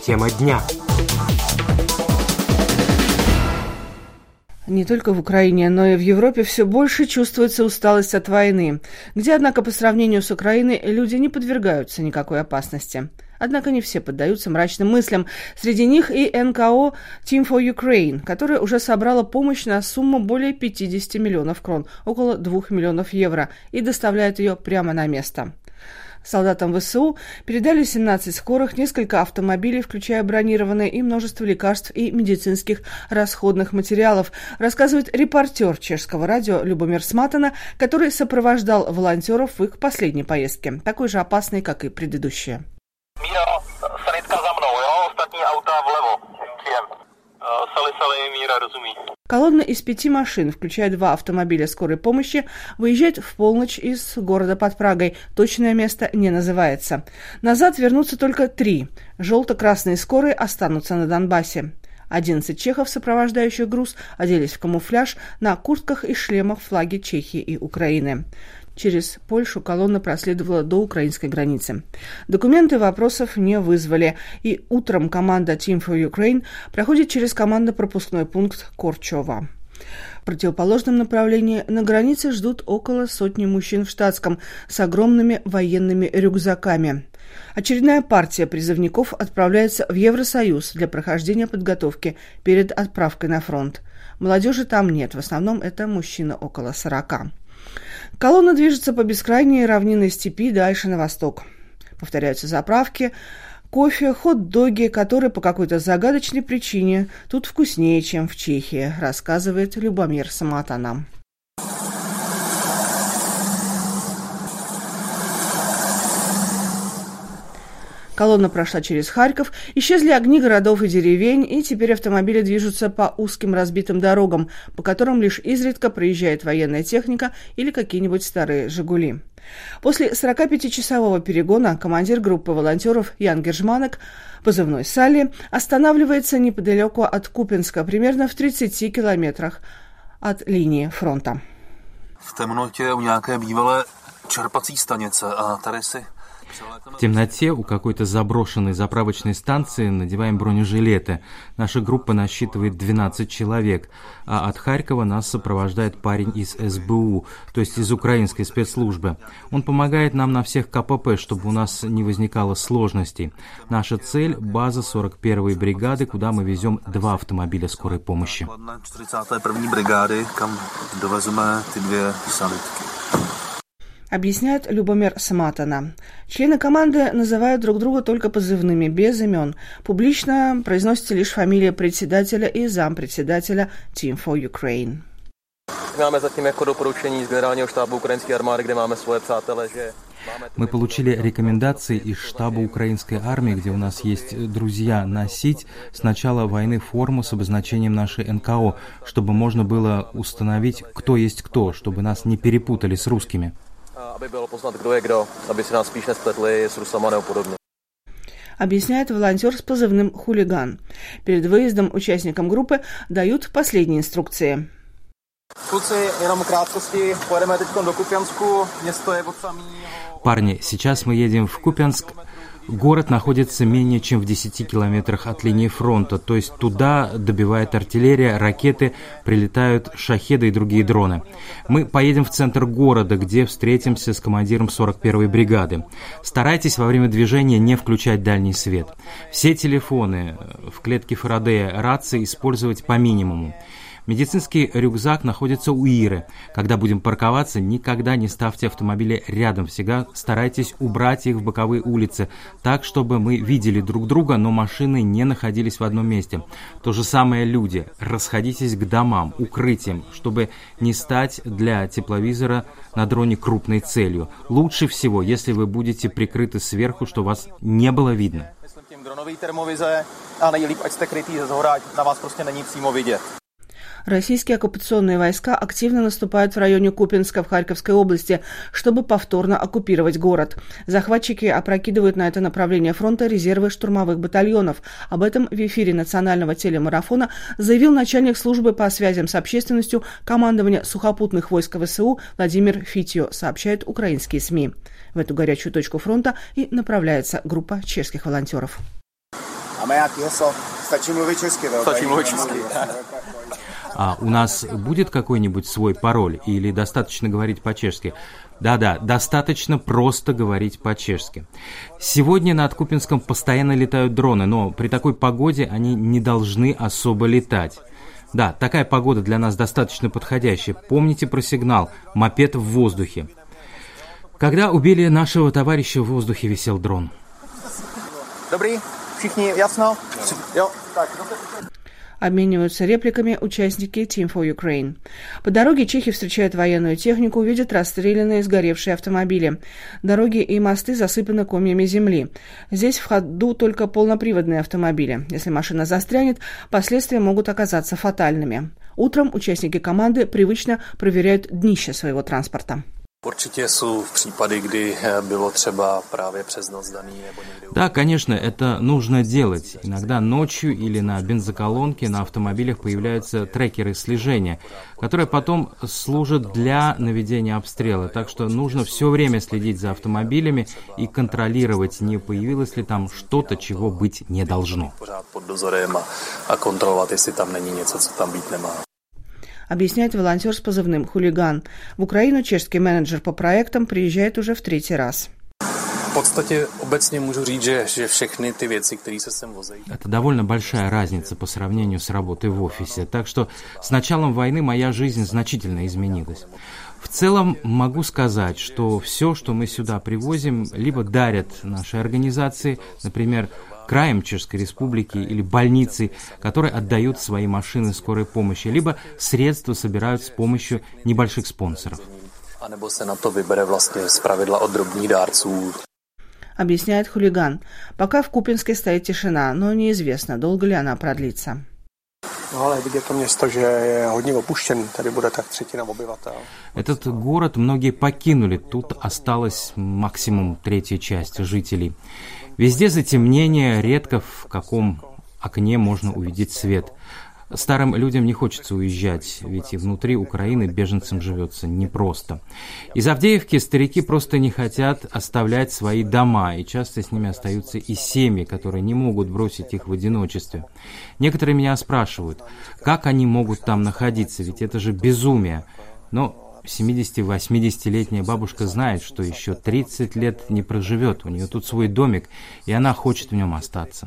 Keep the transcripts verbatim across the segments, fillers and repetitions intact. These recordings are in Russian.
Тема дня. Не только в Украине, но и в Европе все больше чувствуется усталость от войны, где, однако, по сравнению с Украиной, люди не подвергаются никакой опасности. Однако не все поддаются мрачным мыслям. Среди них и эн ка о Team for Ukraine, которая уже собрала помощь на сумму более пятьдесят миллионов крон, около двух миллионов евро, и доставляет ее прямо на место. Солдатам вэ эс у передали семнадцать скорых, несколько автомобилей, включая бронированные, и множество лекарств и медицинских расходных материалов, рассказывает репортер чешского радио Любомир Сматана, который сопровождал волонтеров в их последней поездке, такой же опасной, как и предыдущие. Míra, sanitka za mnou, jo, ostatní auta vlevo, přijem. Sali, sali, Míra, rozumí. Колонна из пяти машин, включая два автомобиля скорой помощи, выезжает в полночь из города под Прагой. Точное место не называется. Назад вернутся только три. Желто-красные скорые останутся на Донбассе. Одиннадцать чехов, сопровождающих груз, оделись в камуфляж, на куртках и шлемах флаги Чехии и Украины. Через Польшу колонна проследовала до украинской границы. Документы вопросов не вызвали, и утром команда Team for Ukraine проходит через командно-пропускной пункт Корчова. В противоположном направлении на границе ждут около сотни мужчин в штатском с огромными военными рюкзаками. Очередная партия призывников отправляется в Евросоюз для прохождения подготовки перед отправкой на фронт. Молодежи там нет, в основном это мужчины около сорока. Колонна движется по бескрайней равнинной степи дальше на восток. Повторяются заправки, кофе, хот-доги, которые по какой-то загадочной причине тут вкуснее, чем в Чехии, рассказывает Любомир Сматана. Колонна прошла через Харьков, исчезли огни городов и деревень, и теперь автомобили движутся по узким разбитым дорогам, по которым лишь изредка проезжает военная техника или какие-нибудь старые «Жигули». После сорокапятичасового перегона командир группы волонтеров Ян Гержманек, позывной Салли, останавливается неподалеку от Купенска, примерно в тридцати километрах от линии фронта. В темноте у nějaké bývalé čerpací stanice a tady si В темноте у какой-то заброшенной заправочной станции надеваем бронежилеты. Наша группа насчитывает двенадцать человек, а от Харькова нас сопровождает парень из эс бэ у, то есть из украинской спецслужбы. Он помогает нам на всех ка пэ пэ, чтобы у нас не возникало сложностей. Наша цель – база сорок первой бригады, куда мы везем два автомобиля скорой помощи. čtyřicáté první brigády, kam dovezeme ty dvě sanitky. Объясняет Любомир Сматана. Члены команды называют друг друга только позывными, без имен. Публично произносится лишь фамилия председателя и зампредседателя Team for Ukraine. Máme zatím jako doporučení z generálního štábu ukrajinské armády, kde máme svoje přátele, že Мы получили рекомендации из штаба украинской армии, где у нас есть друзья, носить с начала войны форму с обозначением нашей эн ка о, чтобы можно было установить, кто есть кто, чтобы нас не перепутали с русскими. aby bylo poznat, kdo je kdo, aby se nás spíš nespletli s Rusama nebo podobně. Объясняет волонтер с позывным «Хулиган». Перед выездом участникам группы дают последние инструкции. Kluci, jenom v krátkosti, pojedeme teď do Kupiansku, město je od samého... Парни, сейчас мы едем в Купянск. Город находится менее чем в десяти километрах от линии фронта, то есть туда добивает артиллерия, ракеты, прилетают шахеды и другие дроны. Мы поедем в центр города, где встретимся с командиром сорок первой бригады. Старайтесь во время движения не включать дальний свет. Все телефоны в клетке Фарадея, рации использовать по минимуму. Медицинский рюкзак находится у Иры. Когда будем парковаться, никогда не ставьте автомобили рядом. Всегда старайтесь убрать их в боковые улицы, так, чтобы мы видели друг друга, но машины не находились в одном месте. То же самое люди. Расходитесь к домам, укрытиям, чтобы не стать для тепловизора на дроне крупной целью. Лучше всего, если вы будете прикрыты сверху, что вас не было видно. Dronový termovize a nejlíp, ať jste krytý ze zhora, na vás prostě není přímo vidět. Российские оккупационные войска активно наступают в районе Купенска в Харьковской области, чтобы повторно оккупировать город. Захватчики опрокидывают на это направление фронта резервы штурмовых батальонов. Об этом в эфире национального телемарафона заявил начальник службы по связям с общественностью командования сухопутных войск вэ эс у Владимир Фитьо, сообщают украинские СМИ. В эту горячую точку фронта и направляется группа чешских волонтеров. А у нас будет какой-нибудь свой пароль или достаточно говорить по-чешски? Да-да, достаточно просто говорить по-чешски. Сегодня над Купянском постоянно летают дроны, но при такой погоде они не должны особо летать. Да, такая погода для нас достаточно подходящая. Помните про сигнал «Мопед в воздухе». Когда убили нашего товарища, в воздухе висел дрон. Dobrý, všichni jasno? Jo, tak. Обмениваются репликами участники Team for Ukraine. По дороге чехи встречают военную технику, видят расстрелянные сгоревшие автомобили. Дороги и мосты засыпаны комьями земли. Здесь в ходу только полноприводные автомобили. Если машина застрянет, последствия могут оказаться фатальными. Утром участники команды привычно проверяют днище своего транспорта. Určitě jsou případy, kdy bylo třeba právě přes noc daný nebo někdy. Да, конечно, это нужно делать. Иногда ночью или на бензоколонке на автомобилях появляются трекеры слежения, которые потом служат для наведения обстрела. Так что нужно все время следить за автомобилями и контролировать, не появилось ли там что-то, чего быть не должно. Pořád pod dozorem a kontrolovat, jestli tam není něco, co tam být nemá. Объясняет волонтер с позывным «Хулиган». В Украину чешский менеджер по проектам приезжает уже в третий раз. В podstatě obecně můžu říct, že, že všechny ty věci, které se sem vozejí. Это довольно большая разница по сравнению с работой в офисе. Так что с началом войны моя жизнь значительно изменилась. В целом могу сказать, что все, что мы сюда привозим, либо дарят нашей организации, например, краем Чешской Республики или больницы, которые отдают свои машины скорой помощи, либо средства собирают с помощью небольших спонсоров. A nebo se na to vybere vlastně zpravidla od drobných dárců. Объясняет «Хулиган». Пока в Купянске стоит тишина, но неизвестно, долго ли она продлится. Этот город многие покинули, тут осталась максимум третья часть жителей. Везде затемнение, редко в каком окне можно увидеть свет. Старым людям не хочется уезжать, ведь и внутри Украины беженцам живется непросто. Из Авдеевки старики просто не хотят оставлять свои дома, и часто с ними остаются и семьи, которые не могут бросить их в одиночестве. Некоторые меня спрашивают, как они могут там находиться, ведь это же безумие. Но семидесяти-восьмидесятилетняя бабушка знает, что еще тридцать лет не проживет. У нее тут свой домик, и она хочет в нем остаться.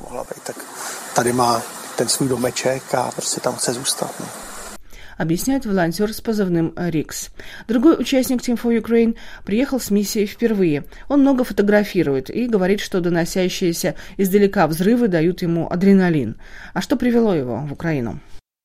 Объясняет волонтер с позывным «Рикс». Другой участник Team for Ukraine приехал с миссией впервые. Он много фотографирует и говорит, что доносящиеся издалека взрывы дают ему адреналин. А что привело его в Украину?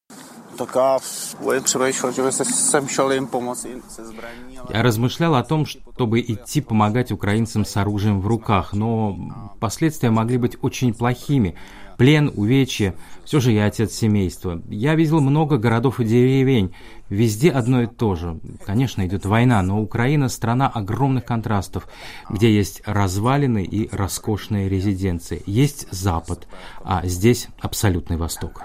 Я размышлял о том, чтобы идти помогать украинцам с оружием в руках, но последствия могли быть очень плохими. Плен, увечья. Все же я отец семейства. Я видел много городов и деревень. Везде одно и то же. Конечно, идет война, но Украина – страна огромных контрастов, где есть развалины и роскошные резиденции. Есть Запад, а здесь абсолютный Восток.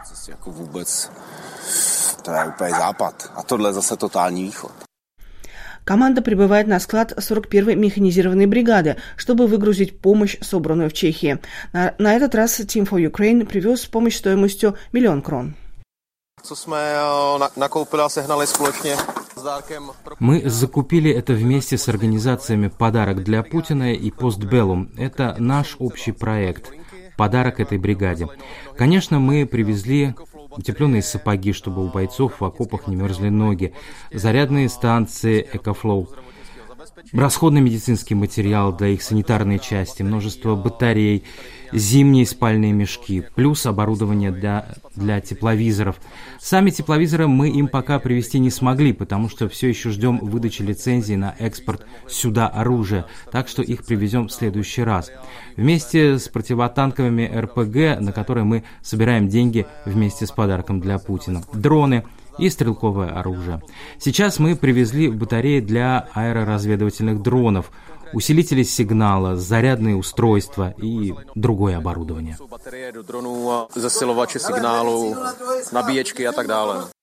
Команда прибывает на склад сорок первой механизированной бригады, чтобы выгрузить помощь, собранную в Чехии. На, на этот раз Team for Ukraine привез помощь стоимостью миллион крон. Мы закупили это вместе с организациями «Подарок для Путина» и «Постбеллум». Это наш общий проект. Подарок этой бригаде. Конечно, мы привезли утепленные сапоги, чтобы у бойцов в окопах не мерзли ноги, зарядные станции «Экофлоу», расходный медицинский материал для их санитарной части, множество батарей, зимние спальные мешки, плюс оборудование для, для тепловизоров. Сами тепловизоры мы им пока привезти не смогли, потому что все еще ждем выдачи лицензии на экспорт сюда оружия, так что их привезем в следующий раз. Вместе с противотанковыми эр пэ гэ, на которые мы собираем деньги вместе с подарком для Путина. Дроны и стрелковое оружие. Сейчас мы привезли батареи для аэроразведывательных дронов, усилители сигнала, зарядные устройства и другое оборудование.